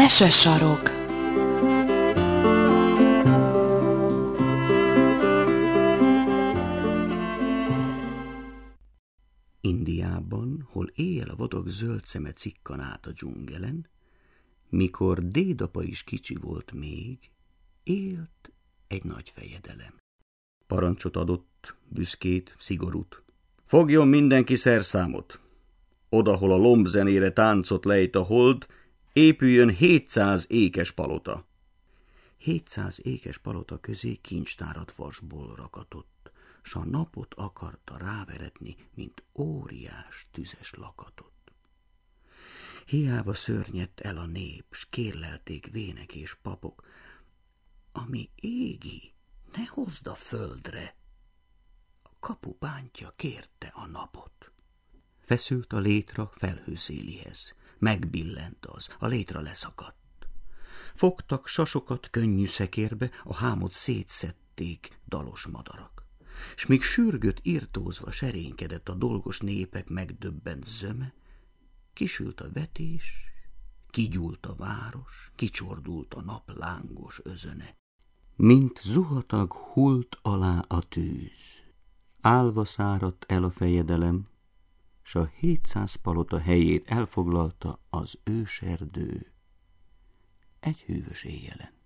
Mesesarok. Indiában, hol éjjel a vadag zöld szeme cikkan át a dzsungelen, mikor dédapa is kicsi volt még, élt egy nagy fejedelem. Parancsot adott, büszkét, szigorút. Fogjon mindenki szerszámot! Odahol a lombzenére táncot lejt a hold, épüljön 700 ékes palota. 700 ékes palota közé kincstárat vasból rakatott, s a napot akarta ráveretni, mint óriás tüzes lakatot. Hiába szörnyedt el a nép, s kérlelték vének és papok, ami égi, ne hozd a földre. A kapubántja kérte a napot. Feszült a létra felhőszélihez, megbillent az, a létra leszakadt. Fogtak sasokat könnyű szekérbe, a hámot szétszedték dalos madarak. S míg sürgött irtózva serénykedett a dolgos népek megdöbbent zöme, kisült a vetés, kigyúlt a város, kicsordult a nap lángos özöne. Mint zuhatag hult alá a tűz, állva száradt el a fejedelem, s a 700 palota helyét elfoglalta az őserdő egy hűvös éjjelen.